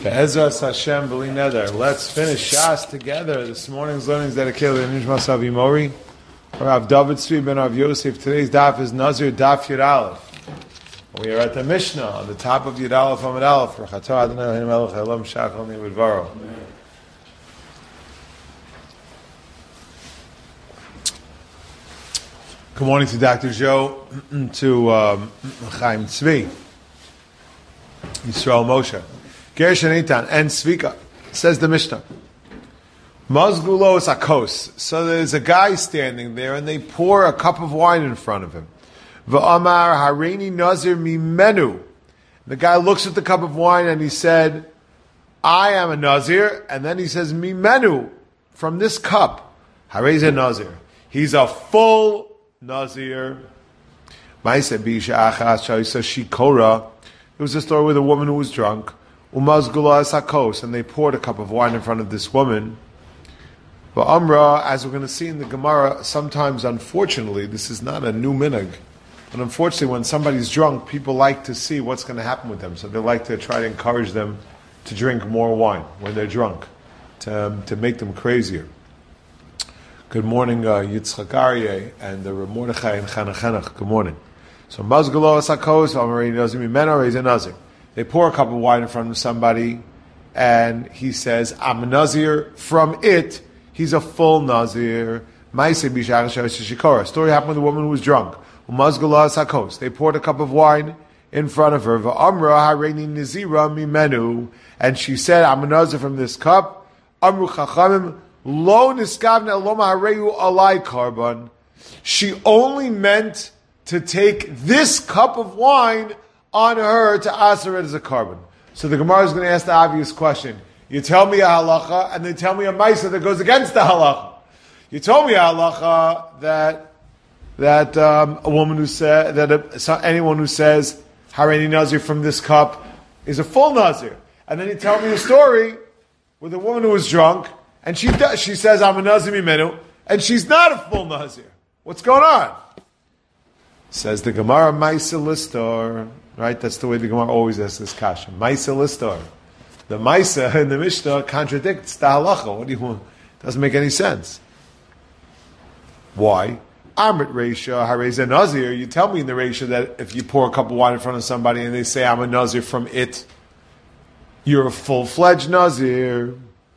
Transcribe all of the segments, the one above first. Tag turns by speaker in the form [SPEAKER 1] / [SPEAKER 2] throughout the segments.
[SPEAKER 1] Be'ezras Hashem b'li neder. Let's finish Shas together. This morning's learning is dedicated to Nishmas Avi Mori, Rav David Tzvi ben Rav Yosef. Today's daf is Nazir Daf Yud Aleph. We are at the Mishnah on the top of Yud Aleph Amud Aleph. Rechato Adonai Eloheinu melech haolam shachal ni'udvaro. Good morning to Dr. Joe, to Chaim Tzvi, Yisrael Moshe. Gersh and Eitan and Svika, says the Mishnah. Mazgulo is akos. So there's a guy standing there and they pour a cup of wine in front of him. V'amar hareini nazir mimenu. The guy looks at the cup of wine and he said, I am a nazir. And then he says, mimenu, from this cup. Hareze nazir. He's a full nazir. Maise bisha achas shaisa shikora. It was a story with a woman who was drunk. Umazgula sakos, and they poured a cup of wine in front of this woman. But Amra, as we're going to see in the Gemara, sometimes, unfortunately, this is not a new minhag, but unfortunately, when somebody's drunk, people like to see what's going to happen with them. So they like to try to encourage them to drink more wine when they're drunk, to make them crazier. Good morning, Yitzchak Aryeh and the Mordechai and Chanachanach. Good morning. So Mazgula sakos, Amari nazir mimeno reize nazir. They pour a cup of wine in front of somebody, and he says, I'm a Nazir. From it, he's a full Nazir. A story happened with a woman who was drunk. They poured a cup of wine in front of her. And she said, I'm a Nazir from this cup. She only meant to take this cup of wine on her to answer it as a carbon. So the Gemara is going to ask the obvious question. You tell me a halacha, and then tell me a maisa that goes against the halacha. You told me a halacha that a woman who said that anyone who says hareini nazir from this cup is a full nazir, and then you tell me a story with a woman who was drunk, and she says I'm a nazir mimenu, and she's not a full nazir. What's going on? Says the Gemara, maisa listor. Right, that's the way the Gemara always asks this kasha. Maisa listor. The Maisa in the Mishnah contradicts the halacha. What do you want? Doesn't make any sense. Why? Amrit Reisha Hareze Nazir. You tell me in the Reisha that if you pour a cup of wine in front of somebody and they say I'm a Nazir from it, you're a full-fledged Nazir.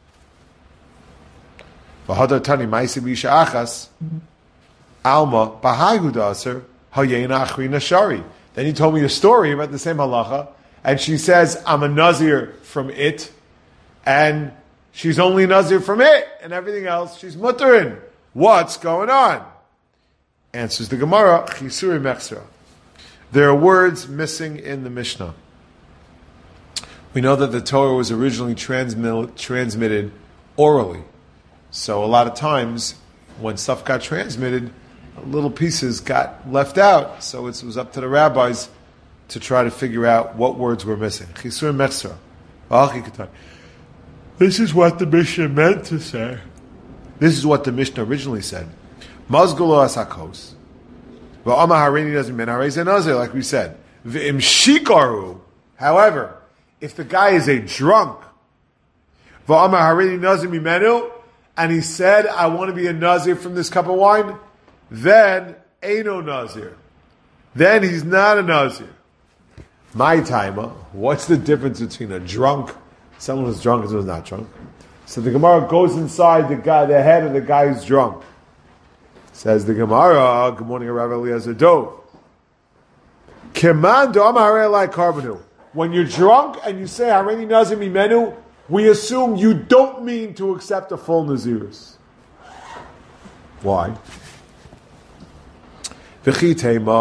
[SPEAKER 1] V'hadar tani Maisa Bisha Achas Alma Bahayu Daser Hayena Achri Nashari. Then you told me a story about the same halacha, and she says, I'm a Nazir from it, and she's only Nazir from it, and everything else she's mutterin. What's going on? Answers the Gemara, Chisuri Mechsra. There are words missing in the Mishnah. We know that the Torah was originally transmitted orally. So a lot of times, when stuff got transmitted, little pieces got left out, so it was up to the rabbis to try to figure out what words were missing. Chisur Mechsra. This is what the Mishnah meant to say. This is what the Mishnah originally said. Mazgulo asakos. V'ama harini nazir min harei nazir, like we said. V'im shikaru. However, if the guy is a drunk, v'ama harini nazir mimenu, and he said, I want to be a nazir from this cup of wine, then Eino Nazir. Then he's not a Nazir. My timer, what's the difference between a drunk, someone who's drunk and someone who's not drunk? So the Gemara goes inside the head of the guy who's drunk. Says the Gemara, good morning, Rav Eliezer Dov. Keman do amare like carbonu. When you're drunk and you say Hareini Nazir mimenu, we assume you don't mean to accept a full Nazirus. Why? What do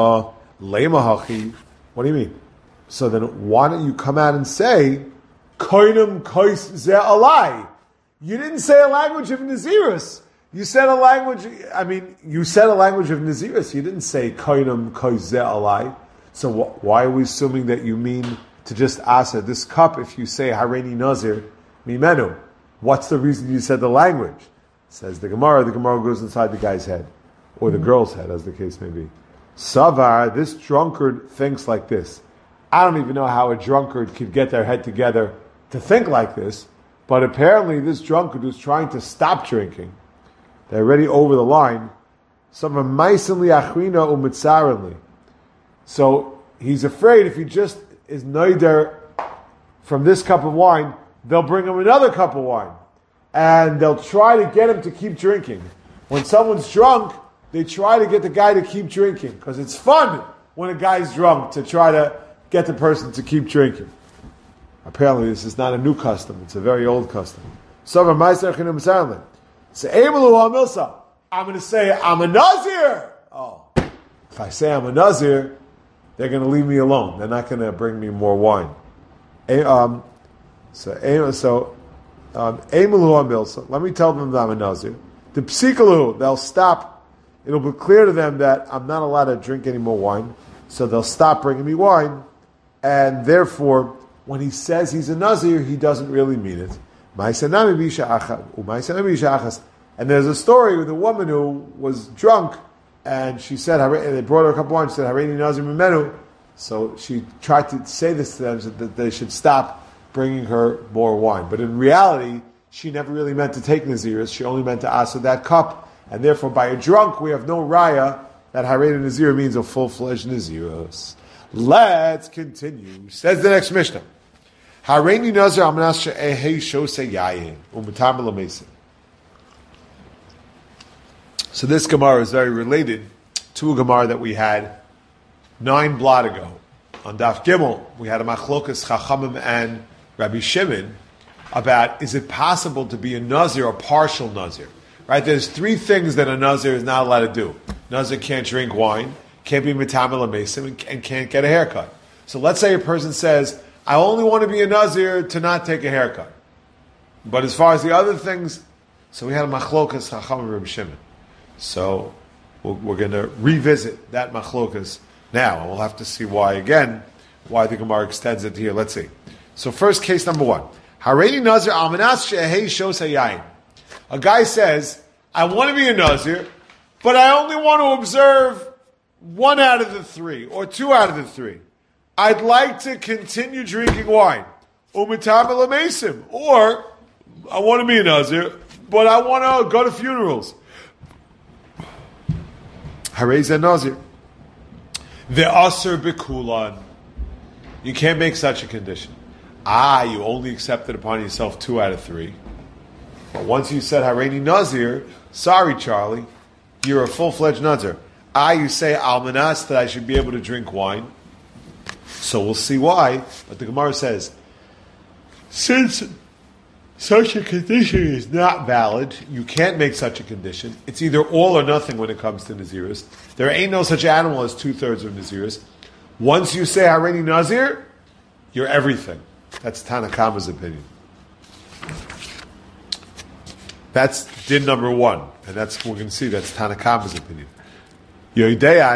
[SPEAKER 1] you mean? So then why don't you come out and say, Koinum kois ze alai? You didn't say a language of Nazirus. You said a language of Nazirus. You didn't say Koinum kois ze alai. So why are we assuming that you mean to just asa this cup if you say Hareini Nazir mimenu? What's the reason you said the language? Says the Gemara goes inside the guy's head. Or the girl's head, as the case may be. Savar, this drunkard thinks like this. I don't even know how a drunkard could get their head together to think like this, but apparently this drunkard who's trying to stop drinking, they're already over the line. So he's afraid if he just is neider from this cup of wine, they'll bring him another cup of wine. And they'll try to get him to keep drinking. When someone's drunk, they try to get the guy to keep drinking. Because it's fun when a guy's drunk to try to get the person to keep drinking. Apparently this is not a new custom. It's a very old custom. So I'm going to say, I'm a Nazir. Oh, if I say I'm a Nazir, they're going to leave me alone. They're not going to bring me more wine. Let me tell them that I'm a Nazir. The psikalu, they'll stop. It'll be clear to them that I'm not allowed to drink any more wine. So they'll stop bringing me wine. And therefore, when he says he's a Nazir, he doesn't really mean it. And there's a story with a woman who was drunk, and she said, they brought her a cup of wine, she said, Hareini Nazir Mimenu. So she tried to say this to them, so that they should stop bringing her more wine. But in reality, she never really meant to take Naziris, she only meant to ask for that cup, and therefore by a drunk, we have no raya that Hareini Nazir means a full-fledged Naziris. Let's continue. Says the next Mishnah. Hareini Nazir Amanas She'ehei Shosei Yayin U'Matam L'Mesim. So this Gemara is very related to a Gemara that we had 9 blot ago. On Daf Gimel, we had a Machlokas Chachamim and Rabbi Shimon about, is it possible to be a Nazir, a partial Nazir? Right? There's 3 things that a Nazir is not allowed to do. Nazir can't drink wine, can't be Matamel Mesim, and can't get a haircut. So let's say a person says, I only want to be a Nazir to not take a haircut. But as far as the other things, so we had a Machlokas Chachamim and Rabbi Shimon. So we're going to revisit that Machlokas now, and we'll have to see why the Gemara extends it here. Let's see. So first, case number 1. Hareini Nazir Amanas She'ehei Shosei Yayin. A guy says, I want to be a Nazir, but I only want to observe 1 out of the 3, or 2 out of the 3. I'd like to continue drinking wine. U'Matam L'Mesim. Or, I want to be a Nazir, but I want to go to funerals. Harei Nazir. The Aser Bikulan. You can't make such a condition. You only accepted upon yourself 2 out of 3. But once you said Hareini Nazir, sorry Charlie, you're a full-fledged Nazir. You say Almanas, that I should be able to drink wine. So we'll see why. But the Gemara says, since such a condition is not valid, you can't make such a condition. It's either all or nothing when it comes to Naziris. There ain't no such animal as 2/3 of Naziris. Once you say Hareini Nazir, you're everything. That's Tanakama's opinion. That's din number 1. And that's we're going to see. That's Tanakama's opinion. Or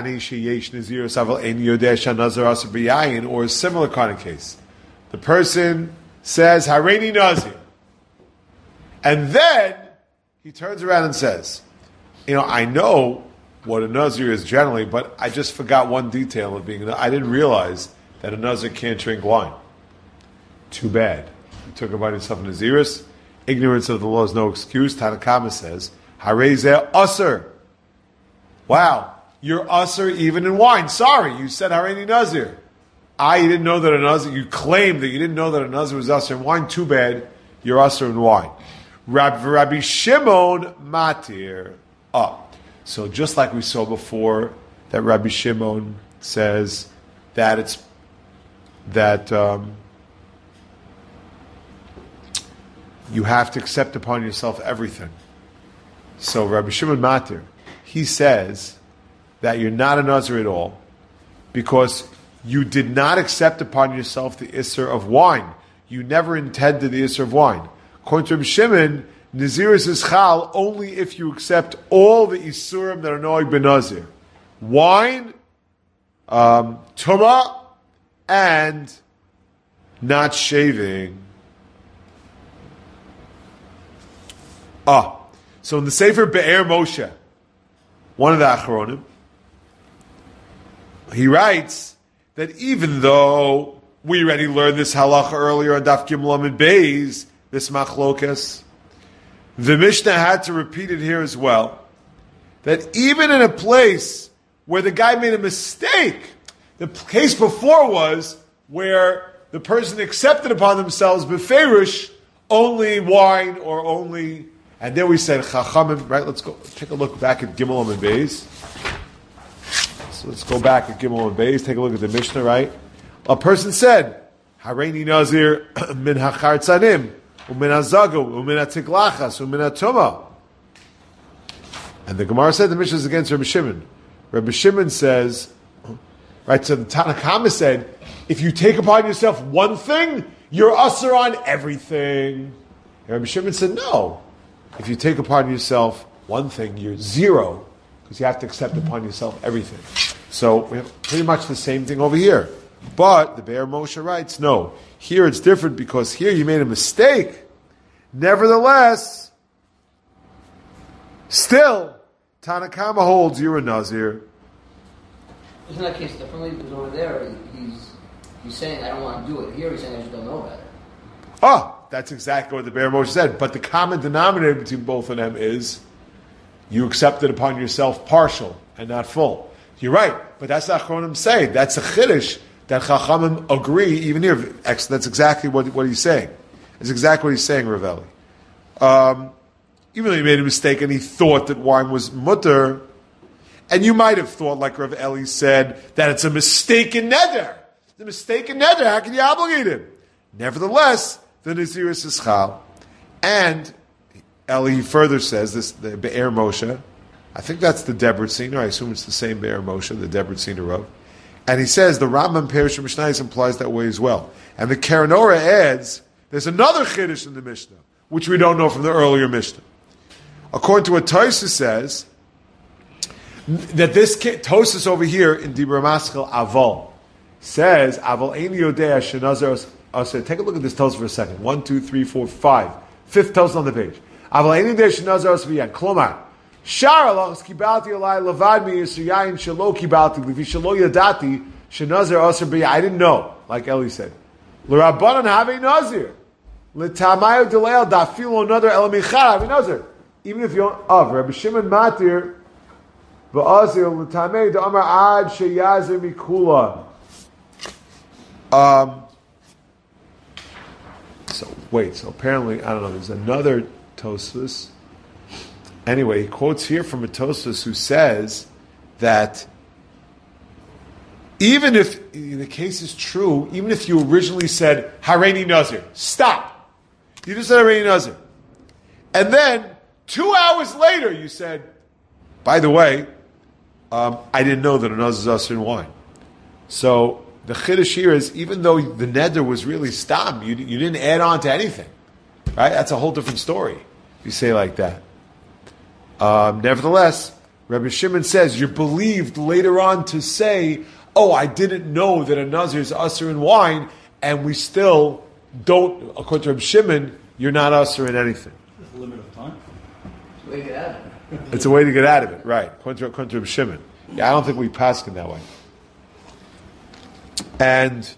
[SPEAKER 1] a similar kind of case. The person says, Hareini Nazir. And then he turns around and says, I know what a Nazir is generally, but I just forgot one detail of being I didn't realize that a Nazir can't drink wine. Too bad. You took about yourself Naziris. Ignorance of the law is no excuse. Tanakama says, Harei Aser. Wow. You're Aser even in wine. Sorry, you said Hareini Nazir. You didn't know that a Nazir, you claimed that you didn't know that a Nazir was Aser in wine. Too bad, you're Aser in wine. Rabbi Shimon Matir. So just like we saw before, that Rabbi Shimon says that you have to accept upon yourself everything. So Rabbi Shimon Matir, he says that you're not a Nazir at all because you did not accept upon yourself the Isser of wine. You never intended the Isser of wine. According to Rabbi Shimon, Naziris is Chal only if you accept all the Isurim that are Noeg ben Nazir. Wine, Tumah, and not shaving. So in the Sefer Be'er Moshe, one of the Acharonim, he writes that even though we already learned this halacha earlier on Daf Gimel and Beis, this machlokas. The Mishnah had to repeat it here as well, that even in a place where the guy made a mistake, the case before was where the person accepted upon themselves beferish only wine or only, and there we said chachamim, right? Let's go take a look back at Gimel and Beis. So let's go back at Gimel and Beis, take a look at the Mishnah, right? A person said, Hareini Nazir min hachartzanim, umin hazagu, umin hatiklachas, umin hatuma. And the Gemara said the Mishnah is against Rabbi Shimon. Rabbi Shimon says, right, so the Tanakama said, if you take upon yourself one thing, you're usher on everything. And Rabbi Shimon said, no. If you take upon yourself one thing, you're zero, because you have to accept upon yourself everything. So we have pretty much the same thing over here. But the Be'er Moshe writes, no. Here it's different because here you made a mistake. Nevertheless, still, Tanakama holds you're a Nazir.
[SPEAKER 2] Isn't that case differently? Because over there, he's saying, I don't want to do it. Here he's saying, I just don't know about it.
[SPEAKER 1] Oh, that's exactly what the Be'er Moshe said. But the common denominator between both of them is you accepted upon yourself partial and not full. You're right, but that's what Achronim say. That's a chiddush that Chachamim agree, even here. That's exactly what he's saying. It's exactly what he's saying, Ravelli. Even though he made a mistake and he thought that wine was mutter, and you might have thought, like Rav Eli said, that it's a mistaken neder. The mistaken neder, how can you obligate him? Nevertheless, the Naziris is chal. And Eli further says, this the Be'er Moshe, I think that's the Debretziner, I assume it's the same Be'er Moshe, the Debretziner Rav. And he says, the Rambam Perish Mishnayos implies that way as well. And the Karanora adds, there's another chiddush in the Mishnah, which we don't know from the earlier Mishnah. According to what Tosfos says, that this Tosfos over here in Dibur Maschil Aval says, Aval Eini Yodea Shenazar Aser. Take a look at this Tosfos for a second. 1, 2, 3, 4, 5. Fifth Tosfos on the page. Aval Eini Yodea Shenazar Aser V'yan. Klomar. Shar alachas kibalti alai lavad mi yisuyayin shelo kibalti livi shelo yadati shenazir aser b'yah. I didn't know, like Eli said. L'rabbanan have a nazir. L'tamayu deleil dafilo another elamichad have a nazir. Even if you don't, Rabbi Shimon matir v'azir l'tamei da'amar ad sheyazir mikula. So apparently, I don't know, there's another Tosfos. Anyway, he quotes here from a Tosfos who says that even if the case is true, even if you originally said Hareini Nazir, stop. You just said Hareini Nazir. And then 2 hours later you said, by the way, I didn't know that a Nazir is usher in wine. So the chiddush here is, even though the neder was really stam, you didn't add on to anything. Right? That's a whole different story if you say it like that. Nevertheless, Rabbi Shimon says you're believed later on to say, oh, I didn't know that a Nazir is usher in wine, and we still don't, according to Rabbi Shimon, you're not usher in anything.
[SPEAKER 3] There's a limit of time.
[SPEAKER 2] It's a way to get out of it.
[SPEAKER 1] It's a way to get out of it, right, according to Rabbi Shimon. Yeah, I don't think we pass it that way. And,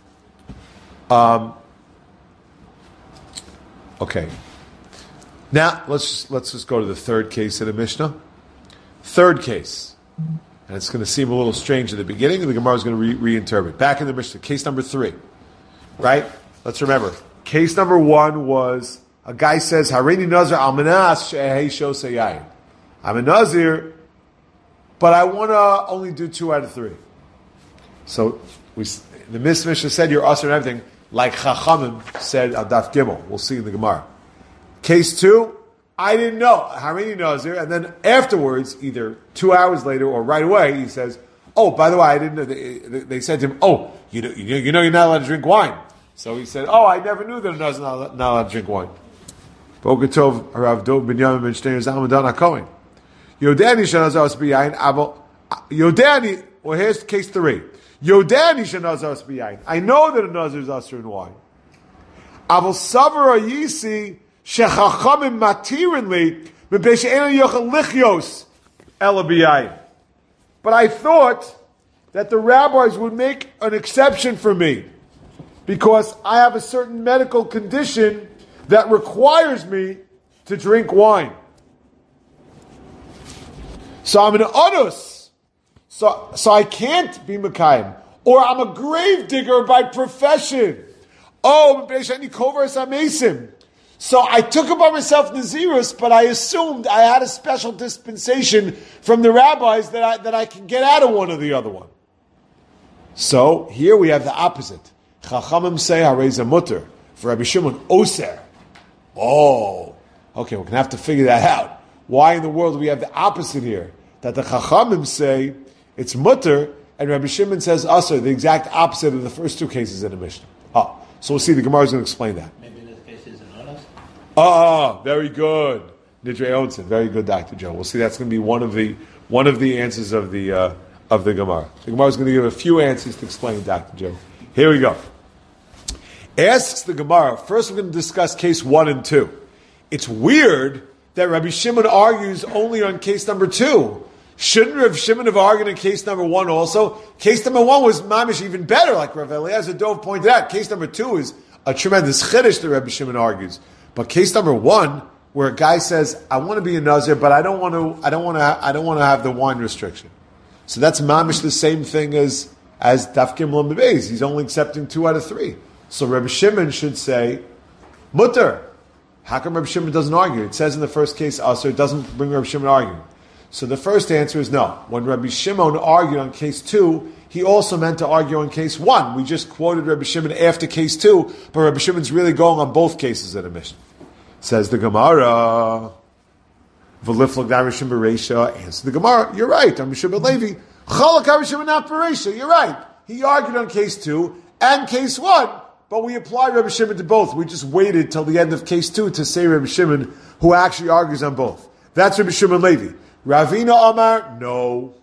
[SPEAKER 1] okay. Now, let's just go to the third case of the Mishnah. Third case. And it's going to seem a little strange at the beginning, and the Gemara is going to reinterpret. Back in the Mishnah, case number 3. Right? Let's remember. Case number 1 was, a guy says, Hareini Nazir almanas she'ehei shosei yayin. I'm a Nazir, but I want to only do 2 out of 3. So, the Mishnah said you're usher and everything, like Chachamim said on Daf Gimel. We'll see in the Gemara. Case 2, I didn't know. Hareini Nazir, and then afterwards, either 2 hours later or right away, he says, oh, by the way, I didn't know. They said to him, oh, you know you're not allowed to drink wine. So he said, oh, I never knew that a Nazir not allowed to drink wine. Bokatov Rav Dov Binyamin Ben Shnei Zalman Dan HaKohen. Yodani Shanazar B'yayin Avo. Yodani, well, here's case 3. Yodani Shanazar B'yayin. I know that a Nazir is usher in wine. Avol Savar Yisi Shechachamim Matirinli Mebeshe'ena Yochel Lichios Ela B'yayin. But I thought that the rabbis would make an exception for me. because I have a certain medical condition that requires me to drink wine. So I'm an onus. So I can't be Mekayim. Or I'm a grave digger by profession. Oh, so I took upon myself Nazirus, but I assumed I had a special dispensation from the rabbis that I can get out of one or the other one. So here we have the opposite. Chachamim say Hareza Mutter. For Rabbi Shimon, Oser. Oh, okay, we're going to have to figure that out. Why in the world do we have the opposite here? That the Chachamim say it's Mutter, and Rabbi Shimon says Aser, the exact opposite of the first two cases in the Mishnah. So we'll see, the Gemara is going to explain that.
[SPEAKER 3] Maybe in this case is an honest.
[SPEAKER 1] Very good. Nidre Onsen, very good, Dr. Joe. We'll see that's going to be one of the answers of the Gemara. The Gemara is going to give a few answers to explain, Dr. Joe. Here we go. Asks the Gemara, first we're going to discuss case 1 and 2. It's weird that Rabbi Shimon argues only on case number 2. Shouldn't Rabbi Shimon have argued in case number 1 also? Case number 1 was mamish even better, like Rav Eliezer Dov pointed out. Case number 2 is a tremendous chiddush that Rabbi Shimon argues. But case number 1, where a guy says, "I want to be a nazir, but I don't want to have the wine restriction." So that's mamish the same thing as Daf Gimel and Beis. He's only accepting 2 out of 3. So Rabbi Shimon should say, "Mutter." How come Rabbi Shimon doesn't argue? It says in the first case, Aser, it doesn't bring Rabbi Shimon arguing. So the first answer is no. When Rabbi Shimon argued on case 2, he also meant to argue on case 1. We just quoted Rabbi Shimon after case 2, but Rabbi Shimon's really going on both cases in the Mishnah. Says the Gemara, V'liflok Rabbi Shimon Bereisha, answer the Gemara, you're right, Rabbi Shimon Levi, Chalak Rabbi Shimon not Bereisha, you're right. He argued on case 2 and case 1, but we applied Rabbi Shimon to both. We just waited till the end of case 2 to say Rabbi Shimon, who actually argues on both. That's Rabbi Shimon Levi. Ravina Amar, no.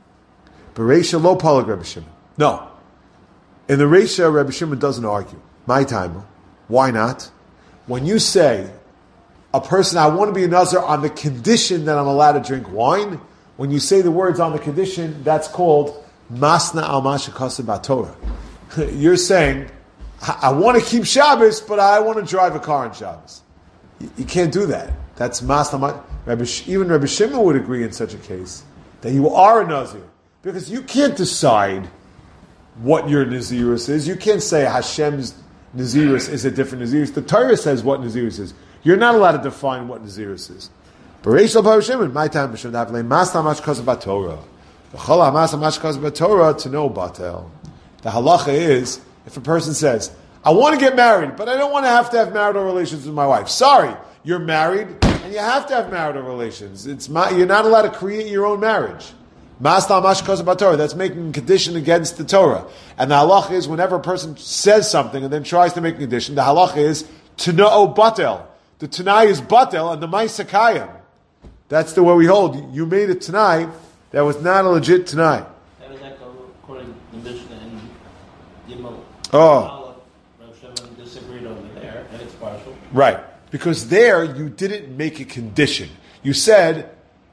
[SPEAKER 1] Bereisha lo palag Rabbi Shimon. No. In the Reisha, Rabbi Shimon doesn't argue. My time. Why not? When you say, a person, I want to be a Nazir on the condition that I'm allowed to drink wine, when you say the words on the condition, that's called Masna al Mashakasa Batorah. You're saying, I want to keep Shabbos, but I want to drive a car on Shabbos. You can't do that. That's Masna. Even Rabbi Shimon would agree in such a case that you are a Nazir. Because you can't decide what your Nazirus is. You can't say Hashem's Nazirus is a different Nazirus. The Torah says what Nazirus is. You're not allowed to define what Nazirus is. Bereishal Bar Shimon, my time, B'Shem Davlei, Masna Mashkaz Batorah. V'chol HaMasna Mashkaz Batorah to know Batel. The halacha is, if a person says, I want to get married, but I don't want to have marital relations with my wife. Sorry, you're married, and you have to have marital relations. You're not allowed to create your own marriage. Masna Mashkaz Batorah, that's making a condition against the Torah. And the halacha is, whenever a person says something and then tries to make a condition, the halacha is, to know Batel. The Tanai is Batel, and the Maisakayim. That's the way we hold. You made a Tanai that was not a legit Tanai.
[SPEAKER 3] That was according to the Mishnah and Yimel.
[SPEAKER 1] Oh.
[SPEAKER 3] Rav Shimon disagreed over there, and it's partial.
[SPEAKER 1] Right. Because there, you didn't make a condition. You said,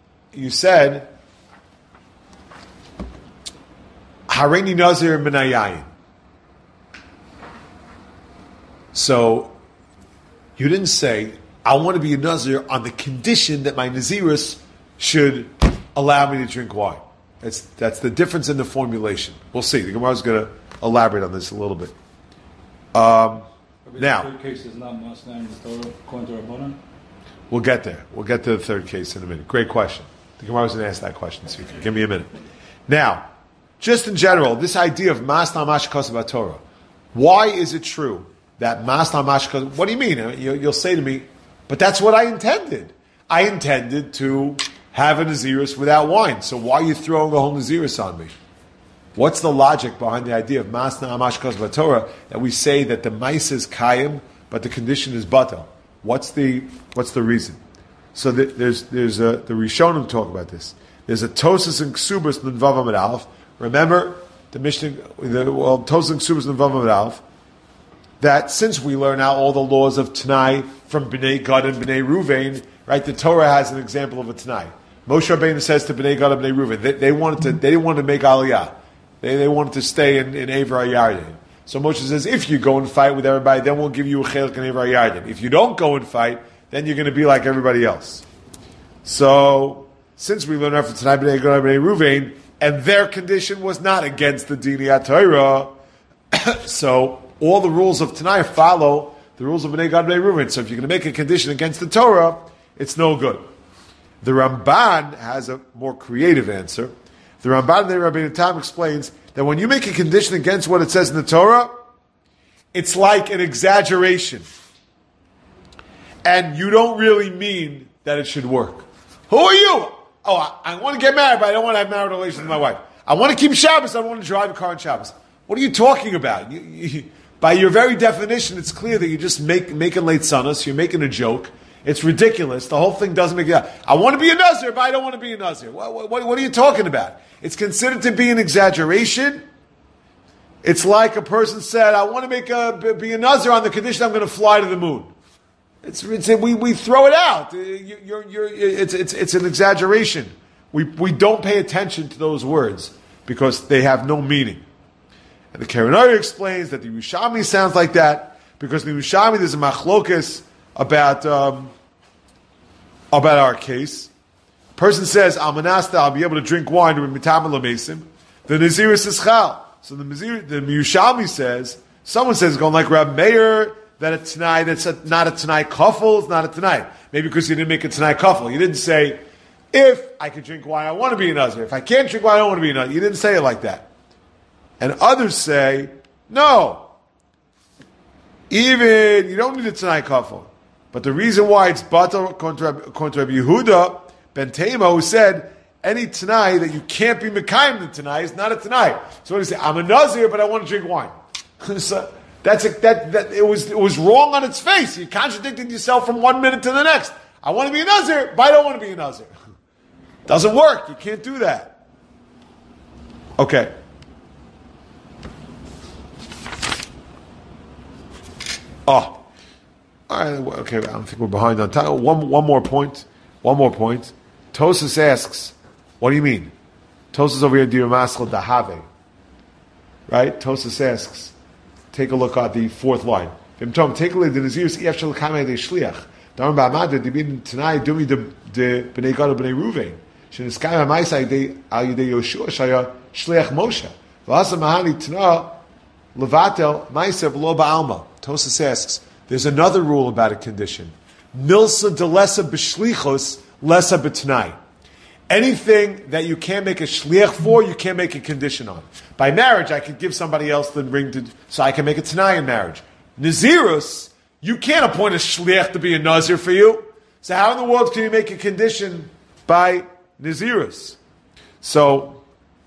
[SPEAKER 1] Hareini Nazir Minayayin. So, you didn't say, I want to be a Nazir on the condition that my Nazirus should allow me to drink wine. That's the difference in the formulation. We'll see. The Gemara is going to elaborate on this a little bit. Now,
[SPEAKER 4] the third case is not Masna in the Torah, according to Rabbanan?
[SPEAKER 1] We'll get there. We'll get to the third case in a minute. Great question. The Gemara was going to ask that question, so give me a minute. Now, just in general, this idea of Masna Mashkos Torah, why is it true that Masna Mashkos, what do you mean? You'll say to me, but that's what I intended. I intended to have a Nazirus without wine, so why are you throwing a whole Nazirus on me? What's the logic behind the idea of Masna Mashkos Torah that we say that the Maisa is Kayim, but the condition is Batel? What's the reason? So there's the Rishonim talk about this. There's a Tosas and Ksubas in Vav Amud Aleph. Remember the Mishnah, Tosas and Ksubas in Vav Amud Aleph, that since we learn out all the laws of Tanai from Bnei Gad and Bnei Ruvain, right? The Torah has an example of a Tanai. Moshe Rabbeinu says to Bnei Gad and Bnei Ruvain, they didn't want to make Aliyah. They wanted to stay in Eivra Yarden. So Moshe says, if you go and fight with everybody, then we'll give you a chelik and Evar Yarden. If you don't go and fight, then you're going to be like everybody else. So, since we learned from Tanai B'nai Gad B'nai Ruvain, and their condition was not against the Dini HaTorah, so all the rules of Tanai follow the rules of B'nai Gad B'nai Ruvain. So if you're going to make a condition against the Torah, it's no good. The Ramban has a more creative answer. The Ramban in Rabbeinu Tam explains that when you make a condition against what it says in the Torah, it's like an exaggeration. And you don't really mean that it should work. Who are you? Oh, I want to get married, but I don't want to have marital relations with my wife. I want to keep Shabbos, I don't want to drive a car on Shabbos. What are you talking about? By your very definition, it's clear that you're just making late sunnas, you're making a joke. It's ridiculous. The whole thing doesn't make sense. I want to be a Nazir, but I don't want to be a Nazir. What are you talking about? It's considered to be an exaggeration. It's like a person said, I want to be a Nazir on the condition I'm going to fly to the moon. We throw it out. It's an exaggeration. We don't pay attention to those words because they have no meaning. And the Keren Orah explains that the Yerushalmi sounds like that because in the Yerushalmi there's a machlokas about our case. Person says, Almanasta, I'll be able to drink wine with mitam l'mesim. The Naziris is chal. So the Yerushalmi says, someone says, going like Rab Meir, that a Tanai, that's not a Tanai kafel, it's not a Tanai. Maybe because he didn't make a Tanai kafel. He didn't say, if I can drink wine, I want to be a Nazir. If I can't drink wine, I don't want to be a Nazir. He didn't say it like that. And others say, no. Even, you don't need a Tanai kafel. But the reason why it's batal contra Rabbi Yehuda ben Tema, who said any Tanai that you can't be Mekayim the Tanai is not a Tanai. So what do you say? I'm a Nazir, but I want to drink wine. So it was wrong on its face. You contradicted yourself from 1 minute to the next. I want to be a Nazir, but I don't want to be a Nazir. Doesn't work. You can't do that. Okay. Oh. All right, okay, I don't think we're behind on time. One more point. Tosas asks, what do you mean? Tosas over here, Dir Maschel Dahave. Right? Tosas asks, take a look at the fourth line. Take a look at the Naziris, Ef Shel Kamei De Shliach. Darum Ba'amad, De Bin Tanai, Dumi De B'nei Gad B'nei Ruvain. Sheniskai HaMaisai Al Yidei Yoshua Shaya Shliach Moshe. V'asa Mahani Tana Levatel Maisev Lo Ba'alma. Tosas asks, there's another rule about a condition. Milsa de lesa b'shlichos, lesa b'tnai. Anything that you can't make a shliach for, you can't make a condition on. By marriage, I could give somebody else the ring so I can make a t'nai in marriage. Nazirus, you can't appoint a shliach to be a nazir for you. So how in the world can you make a condition by Nazirus? So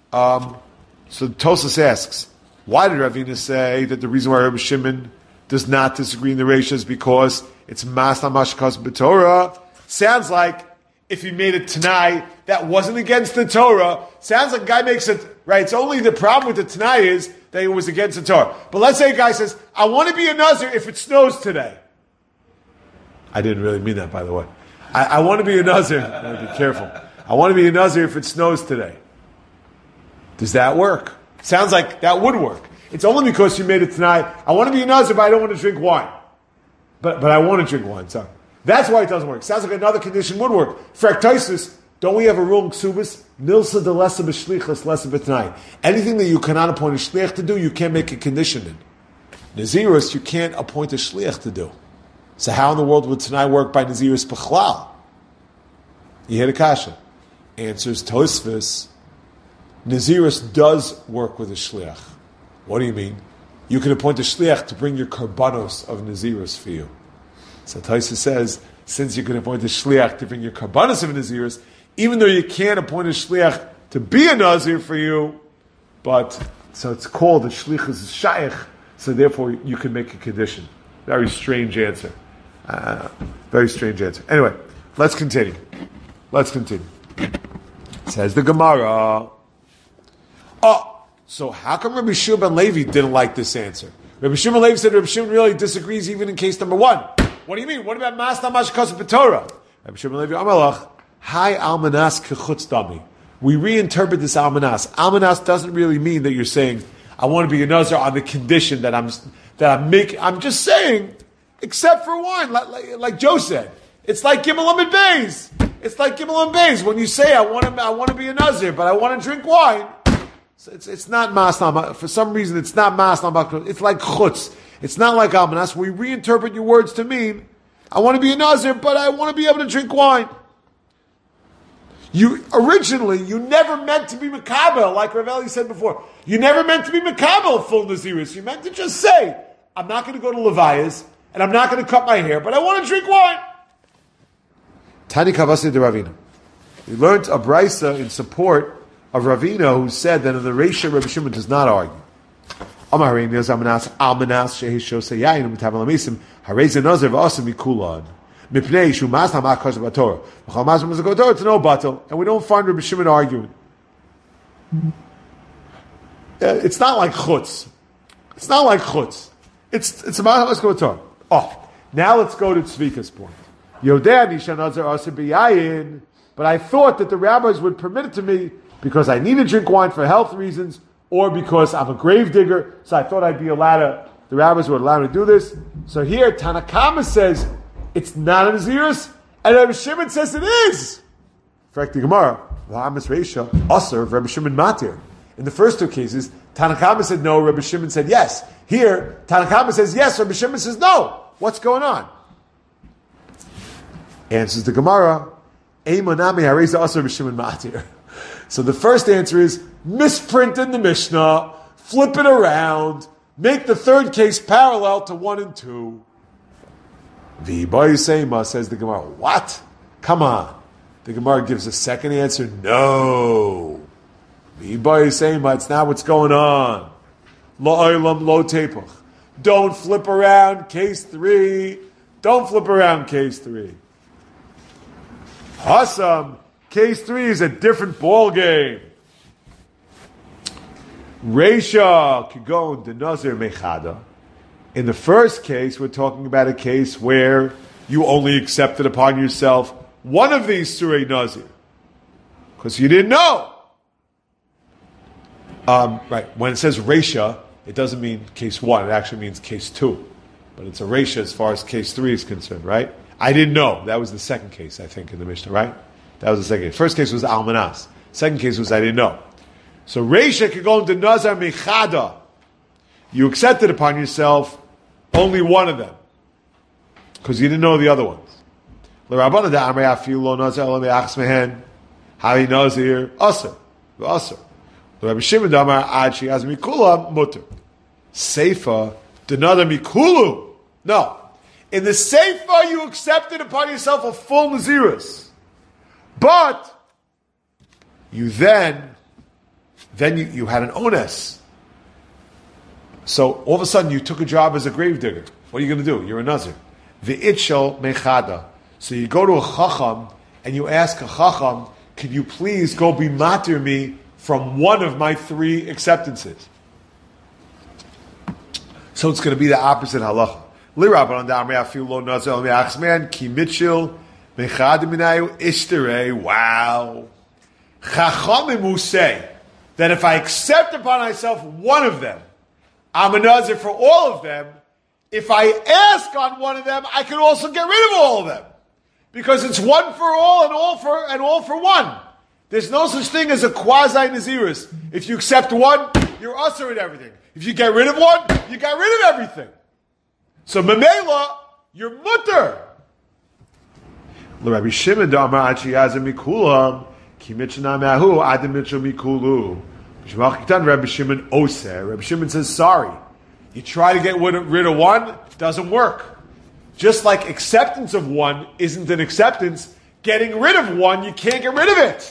[SPEAKER 1] Tosas asks, why did Ravina say that the reason why Rabbi Shimon does not disagree in the ratios because it's Masna Mashkas B'Torah? Sounds like if he made it Tanai, that wasn't against the Torah. Sounds like a guy makes it, right? It's only the problem with the Tanai is that it was against the Torah. But let's say a guy says, I want to be a Nazir if it snows today. I didn't really mean that, by the way. I want to be a Nazir. Be careful. I want to be a Nazir if it snows today. Does that work? Sounds like that would work. It's only because you made it tonight. I want to be a Nazir, but I don't want to drink wine. But I want to drink wine, so that's why it doesn't work. Sounds like another condition would work. Fractosis, don't we have a rule in Ksubis? Milsa de lesa b'shlichas lesa b'tnai. Anything that you cannot appoint a shliach to do, you can't make a condition in. Nazirus, you can't appoint a shliach to do. So how in the world would tonight work by Nazirus b'chlal? You hear the kasha. Answers Tosfos. Nazirus does work with a shliach. What do you mean? You can appoint a shliach to bring your karbanos of Nazirus for you. So Tosfos says, since you can appoint a shliach to bring your karbanos of Nazirus, even though you can't appoint a shliach to be a Nazir for you, but so it's called a shliach is shaykh, so therefore you can make a condition. Very strange answer. Very strange answer. Anyway, let's continue. Says the Gemara. So how come Rabbi Shimon ben Levi didn't like this answer? Rabbi Shimon ben Levi said Rabbi Shimon really disagrees even in case number 1. What do you mean? What about Masna Mashkas B'Torah? Rabbi Shimon ben Levi Amalach, Hi Almanas Kechutz Dami. We reinterpret this Almanas. Almanas doesn't really mean that you're saying, I want to be a Nazir on the condition that I'm just saying, except for wine, like Joe said. It's like Gimel Amid Beis. It's like Gimel Amid Beis. When you say, I want to be a Nazir, but I want to drink wine. It's not Masna. For some reason, it's not Masna. It's like Chutz. It's not like Almanas. We reinterpret your words to mean, I want to be a Nazir, but I want to be able to drink wine. You never meant to be Makabel, like Rav Eli said before. You never meant to be Makabel full Naziris. You meant to just say, I'm not going to go to Levias, and I'm not going to cut my hair, but I want to drink wine. Tani Kavasi de Ravina. We learned a brisa in support of Ravina, who said that in the Reisha, Rabbi Shimon does not argue. Amar Reinios Almanas Shehisho Seyayin Mitavel Amisim Hareza Nazir V'Asim Mikulan Mipnei Shu Masna Ma'Kosh B'Torah V'Chal Masna Mizakot Torah. It's no battle, and we don't find Rabbi Shimon arguing. It's not like Chutz. It's not like Chutz. It's a Masna Mizakot Torah. Oh, now let's go to Tzvika's point. Yodeh Nisha Nazir Asim B'Yayin, but I thought that the rabbis would permit it to me because I need to drink wine for health reasons, or because I'm a grave digger, so I thought I'd be allowed to, the rabbis would allow me to do this. So here, Tanakama says, it's not a Naziris, and Rabbi Shimon says it is. In fact, the Gemara, V'hamas Reisha, Aser, Rabbi Shimon Matir. In the first two cases, Tanakama said no, Rabbi Shimon said yes. Here, Tanakama says yes, Rabbi Shimon says no. What's going on? Answers the Gemara, Eimonami Hareza Aser Rabbi Shimon Matir. So the first answer is, misprint in the Mishnah, flip it around, make the third case parallel to 1 and 2. V'bayusema, says the Gemara. What? Come on. The Gemara gives a second answer. No. V'bayusema, it's not what's going on. La'olam lo tepach. Don't flip around case 3. Don't flip around case 3. Awesome. Case 3 is a different ball game. Reisha Kigon de Nazir Mechada. In the first case, we're talking about a case where you only accepted upon yourself one of these Surei Nazir. Because you didn't know. Right. When it says Reisha, it doesn't mean case 1. It actually means case 2. But it's a Reisha as far as case 3 is concerned, right? I didn't know. That was the second case, I think, in the Mishnah, right? That was the second case. First case was Almanas. Second case was I didn't know. So Reisha could go into Nazar Mechada. You accepted upon yourself only one of them. Because you didn't know the other ones. L'Rabbana da Amrei Afilu lo Nazar elo me'achas mehen. Havi Nazir Aser. Aser. L'Rabbi Shimon da Amar ad she'az mikula mutter. Seifa denada mikulu. No. In the Seifa you accepted upon yourself a full Nazirus. But you then you had an ones. So all of a sudden you took a job as a grave digger. What are you going to do? You're a Nazir. V'itshel mechada. So you go to a Chacham and you ask a Chacham, can you please go be matir me from one of my 3 acceptances? So it's going to be the opposite halacha. L'Rabbanan da'amrei afilu lo nazir el me'achas mehen ki mitchel. Wow. Chachamim will say that if I accept upon myself one of them, I'm a Nazir for all of them. If I ask on one of them, I can also get rid of all of them. Because it's one for all and all for one. There's no such thing as a quasi-Nazirus. If you accept one, you're usher in everything. If you get rid of one, you got rid of everything. So Memela, you're mutter. Rabbi Shimon Damar Achiyazim Mikulam Kimichna Mahu Adam Mitchell Mikulu. Rabbi Shimon Oser. Rabbi Shimon says, sorry. You try to get rid of one, doesn't work. Just like acceptance of one isn't an acceptance, getting rid of one, you can't get rid of it.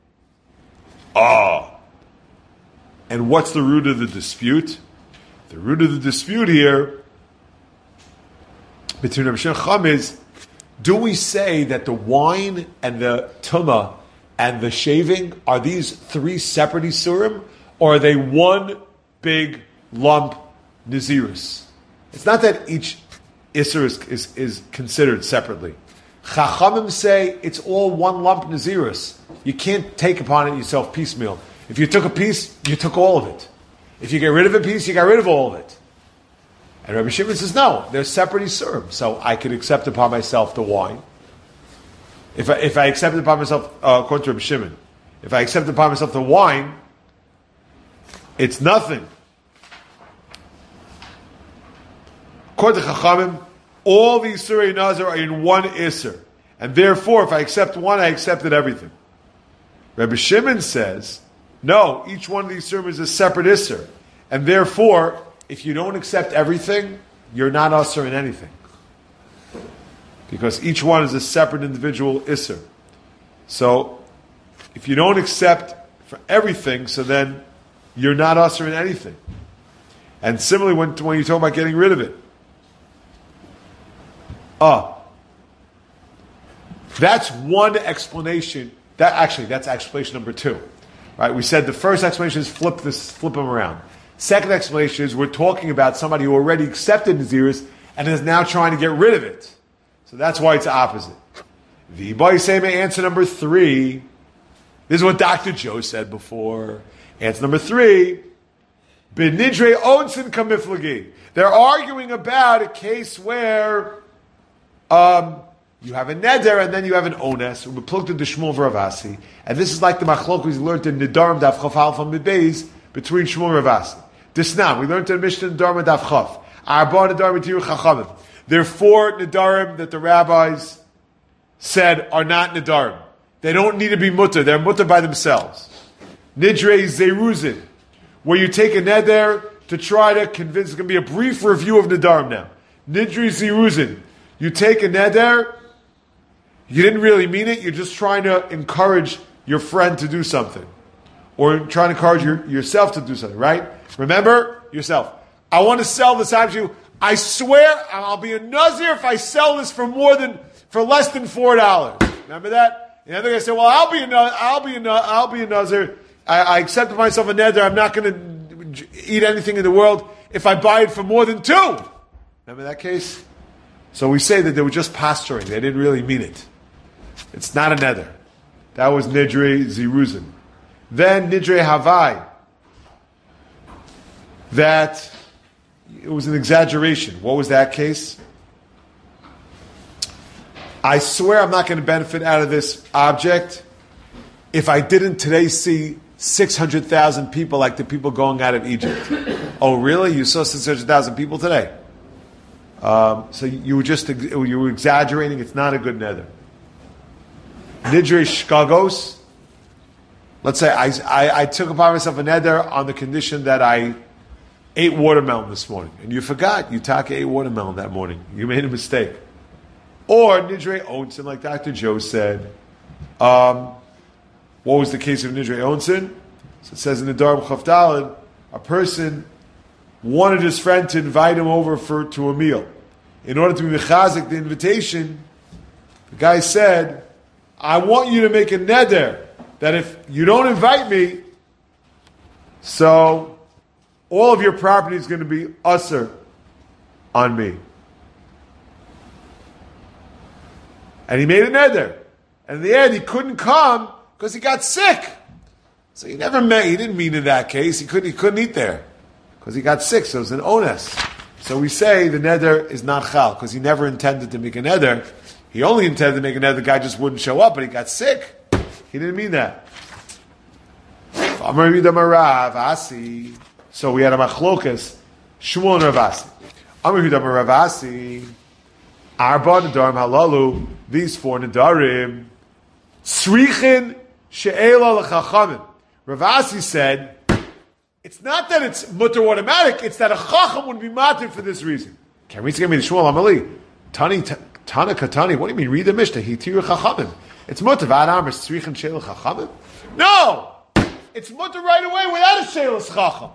[SPEAKER 1] And what's the root of the dispute? The root of the dispute here between Rabbi Shimon and Chacham is, do we say that the wine and the tumah and the shaving are these 3 separate isurim, or are they one big lump nazirus? It's not that each isur is considered separately. Chachamim say it's all one lump nazirus. You can't take upon it yourself piecemeal. If you took a piece, you took all of it. If you get rid of a piece, you got rid of all of it. And Rabbi Shimon says, no, they're separate isurim. So I could accept upon myself the wine. If I accept upon myself, according to Rabbi Shimon, if I accept upon myself the wine, it's nothing. According to Chachamim, all the Isurei Nazar are in one Isur. And therefore, if I accept one, I accepted everything. Rabbi Shimon says, no, each one of these Isurim is a separate Isur. And therefore, if you don't accept everything, you're not Asur in anything. Because each one is a separate individual Isser. So, if you don't accept for everything, so then you're not Asur in anything. And similarly, when you talk about getting rid of it. That's one explanation. That's explanation number 2. Right? We said the first explanation is flip them around. Second explanation is we're talking about somebody who already accepted Naziris and is now trying to get rid of it. So that's why it's opposite. The Baisema answer number 3. This is what Dr. Joe said before. Answer number 3. Benidre onsen kamiflagi. They're arguing about a case where you have a neder and then you have an ones. We plugged into Shmuel Ravasi, and this is like the machlok we learned in Nidarim Daf Chaf Alfa Midbeis between Shmuel and Ravasi. Disnam, we learned in Mishnah Nidarim Daf Chaf. Arba Nidarim Tiru Chachamim. There are 4 Nidarim that the rabbis said are not Nidarim. They don't need to be mutter. They're mutter by themselves. Nidre Zeruzin, where you take a neder to try to convince. It's going to be a brief review of Nidarim now. Nidre Zeruzin. You take a neder, you didn't really mean it, you're just trying to encourage your friend to do something. Or trying to encourage yourself to do something, right? Remember, yourself. I want to sell this item to you. I swear I'll be a Nazir if I sell this for less than $4. Remember that? And the other guy said, well, I'll be a Nazir. I accepted myself a neder. I'm not going to eat anything in the world if I buy it for more than 2. Remember that case? So we say that they were just posturing. They didn't really mean it. It's not a neder. That was Nidre Ziruzin. Then Nidre Havai. That it was an exaggeration. What was that case? I swear I'm not going to benefit out of this object if I didn't today see 600,000 people like the people going out of Egypt. Oh, really? You saw 600,000 people today? So you were exaggerating. It's not a good nether. Nidre Shkagos. Let's say I took upon myself a nether on the condition that I ate watermelon this morning, and you forgot you ate watermelon that morning. You made a mistake. Or Nidre Onsen, like Dr. Joe said. What was the case of Nidre Onsen? So it says in the Darb Chavdalad, a person wanted his friend to invite him over to a meal. In order to be mechazik the invitation, the guy said, I want you to make a neder that if you don't invite me, so all of your property is going to be usher on me. And he made a neder. And in the end, he couldn't come because he got sick. So he didn't mean in that case. He couldn't eat there because he got sick. So it was an ones. So we say the neder is not chal because he never intended to make a neder. He only intended to make a neder. The guy just wouldn't show up, but he got sick. He didn't mean that. So we had a machlokas, Shmuel and Ravasi. Amar Yehuda Ravasi, Arba Nedarim Halalu, these 4 Nedarim, Srichin She'ela L'Chachamim. Ravasi said, it's not that it's mutter automatic, it's that a Chacham would be matir for this reason. Can't read to me the Shmuel Amali. Tana Katani, what do you mean? Read the Mishnah. Hitiru Chachamim. It's mutter v'adam Srichin She'ela Chachamim? No! It's mutter right away without a She'elas Chacham.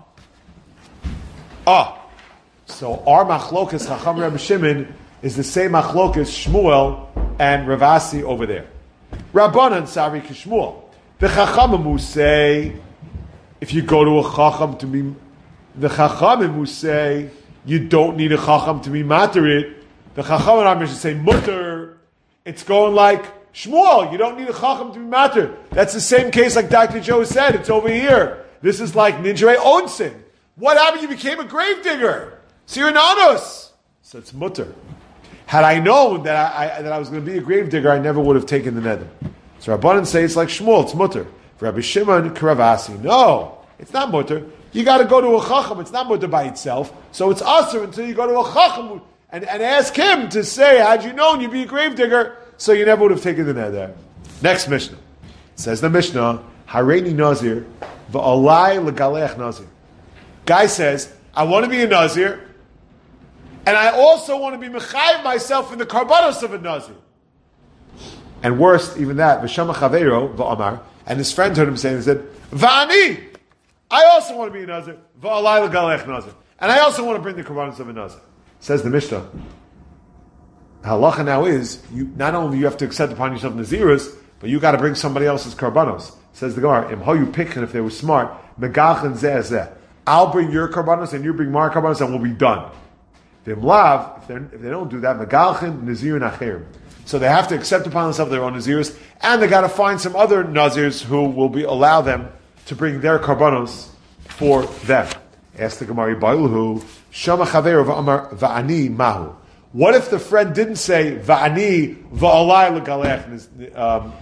[SPEAKER 1] So our machlokas Chacham Rabbi Shimon is the same machlokas Shmuel and Ravasi over there. Rabbanan Sari Kishmuel. The Chachamim who say, if you go to a Chacham to be, the Chachamim who say you don't need a Chacham to be materit. The Chachamim are should say mutter. It's going like Shmuel. You don't need a Chacham to be matter. That's the same case like Dr. Joe said. It's over here. This is like Nidre Onsen. What happened? You became a gravedigger. So you're an anus. So it's mutter. Had I known that I was going to be a gravedigger, I never would have taken the neder. So Rabbanan say it's like Shmuel, it's mutter. For Rabbi Shimon, Karavasi. No, it's not mutter. You got to go to a chacham. It's not mutter by itself. So it's asur until you go to a chacham and ask him to say, had you known you'd be a gravedigger, so you never would have taken the neder. Next Mishnah. Says the Mishnah, Hareini Nazir, v'alai legalech Nazir. Guy says, I want to be a Nazir, and I also want to be mechayiv myself in the karbanos of a Nazir. And worse, even that, v'shama chaveiro v'amar, and his friend heard him saying, he said, Va'ani, I also want to be a Nazir, v'alai legalech Nazir, and I also want to bring the karbanos of a Nazir. Says the Mishnah, halacha now is, not only you have to accept upon yourself Nazirus, but you got to bring somebody else's karbanos. Says the Gemara, im you pick, and if they were smart, megachin zeh. I'll bring your karbanos and you bring my karbanos, and we'll be done. Vim lav, if they don't do that, megachin nazirun acherim. So they have to accept upon themselves their own nazirs, and they got to find some other nazirs who will allow them to bring their karbanos for them. Ask the Gemara, Ba'ilhu shama chaver v'amar va'ani mahu. What if the friend didn't say va'ani va'alai legalech?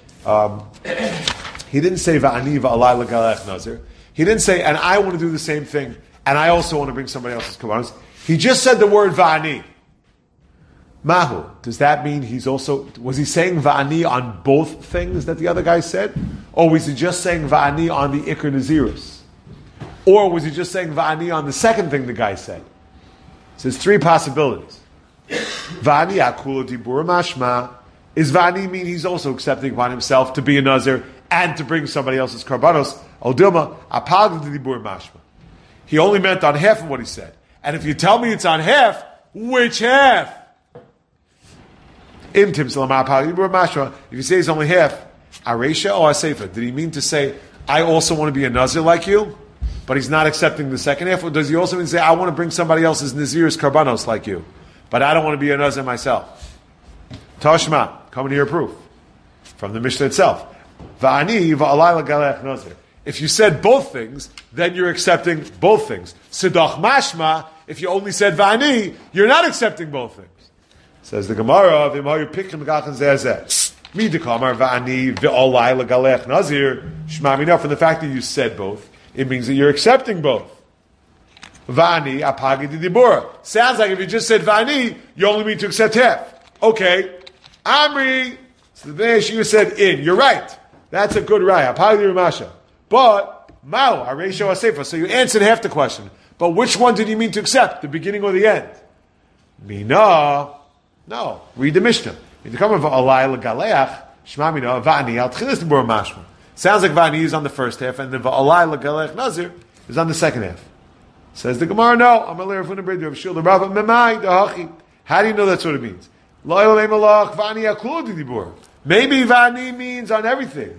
[SPEAKER 1] He didn't say va'ani va'alai legalech nazir. He didn't say, and I want to do the same thing, and I also want to bring somebody else's karbanos. He just said the word va'ani. Mahu. Does that mean was he saying va'ani on both things that the other guy said? Or was he just saying va'ani on the ikr nazirus? Or was he just saying va'ani on the second thing the guy said? So there's three possibilities. Va'ani akula dibur mashma. Is va'ani mean he's also accepting upon himself to be a nazir and to bring somebody else's karbanos? Odilma apag dibur mashma. He only meant on half of what he said. And if you tell me it's on half, which half? If you say it's only half, Aresha or Asefa, did he mean to say, I also want to be a Nazir like you, but he's not accepting the second half? Or does he also mean to say, I want to bring somebody else's Nazir's karbanos like you, but I don't want to be a Nazir myself? Tashma, coming to your proof from the Mishnah itself. Va'ani va'alai legalech Nazir. If you said both things, then you're accepting both things. Sidach mashma, if you only said va'ani, you're not accepting both things. Says the Gemara, "V'imhayu pikim gachan zeh mi dekamar va'ani v'olai legalech nazir shma mina." From the fact that you said both, it means that you're accepting both. Va'ani apagi dibura. Sounds like if you just said va'ani, you only mean to accept half. Okay, Amri. So the Bnei Yeshiva said in. You're right. That's a good raya. Apagi dimasha. But mao aresho asefa. So you answered half the question. But which one did you mean to accept? The beginning or the end? Mina. No, read the Mishnah. Sounds like Va'ani is on the first half, and the Va'alai L'Galech Nazir is on the second half. Says the Gemara, no. How do you know that's what it means? Maybe Va'ani means on everything.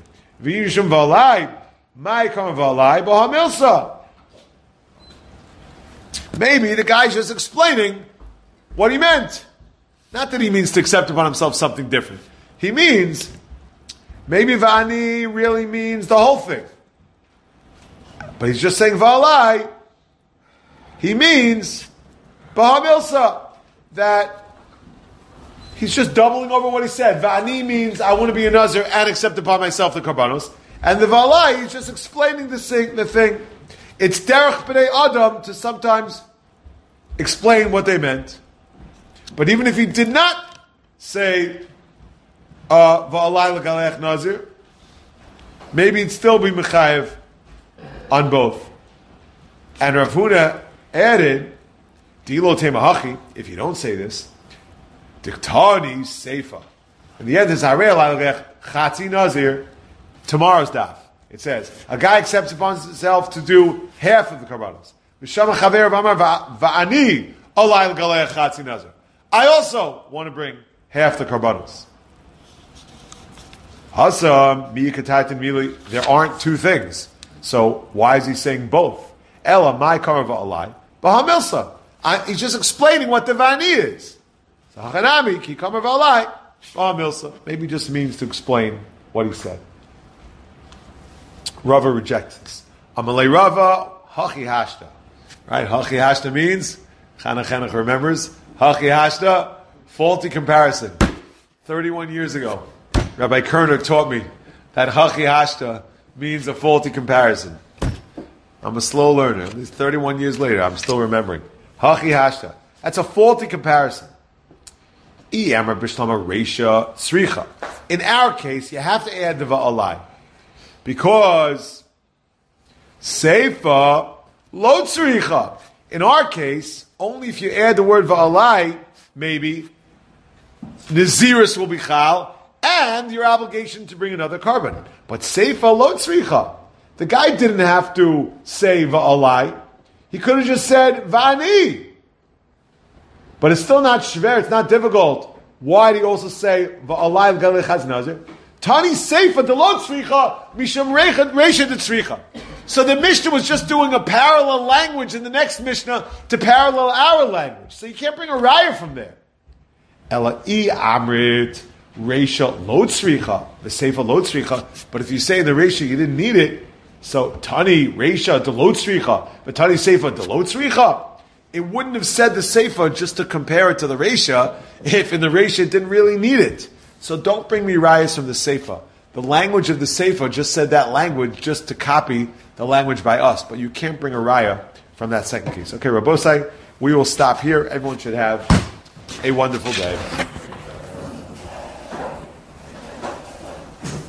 [SPEAKER 1] Maybe the guy's just explaining what he meant. Not that he means to accept upon himself something different. He means, maybe Va'ani really means the whole thing. But he's just saying Va'alai. He means B'hamilsa. That he's just doubling over what he said. Va'ani means I want to be a Nazir and accept upon myself the Karbanos. And the Va'alai, he's just explaining the thing. It's Derech B'nai Adam to sometimes explain what they meant. But even if he did not say Va'alai L'Galech Nazir, maybe it'd still be Mechayev on both. And Rav Huna added, Dilo Temahachi, if you don't say this, Diktani Seifa. In the end, it's Harei L'Galech Chatzi Nazir, tomorrow's daf. It says, a guy accepts upon himself to do half of the Karbanos. V'shama Chaver V'amar Va'ani Alai L'Galech Chatzi Nazir. I also want to bring half the karbanos. There aren't two things. So why is he saying both? Ella, my karva alai, bahamilsa. He's just explaining what the vani is. So hachanami, ki karva alai, bahamilsa. Maybe it just means to explain what he said. Rava rejects this. Amalei Rava, hachi hashta. Right? Hachi hashta means, Chana Chenuch remembers, Hachi hashta, faulty comparison. 31 years ago, Rabbi Kerner taught me that Hachi hashta means a faulty comparison. I'm a slow learner. At least 31 years later, I'm still remembering. Hachi hashta. That's a faulty comparison. In our case, you have to add the va'alai. Because seifa lo tzricha. In our case, only if you add the word va'alai, maybe Naziris will be chal, and your obligation to bring another carbon. But seifa lo tzricha. The guy didn't have to say va'alai. He could have just said va'ani. But it's still not shver, it's not difficult. Why did he also say va'alai l'galei chaz nazir? Tani seifa de lo tzricha misham reisha de tzricha. So the Mishnah was just doing a parallel language in the next Mishnah to parallel our language. So you can't bring a raya from there. Ela I amrit reisha lo tzricha, the seifa lo tzricha. But if you say in the reisha you didn't need it, so Tani Reisha de lo tzricha, but Tani Seifa de lo tzricha, it wouldn't have said the Seifa just to compare it to the Reisha if in the Reisha it didn't really need it. So don't bring me rayas from the Seifa. The language of the Seifa just said that language just to copy the language by us, but you can't bring a raya from that second case. Okay, Rabbosai, we will stop here. Everyone should have a wonderful day.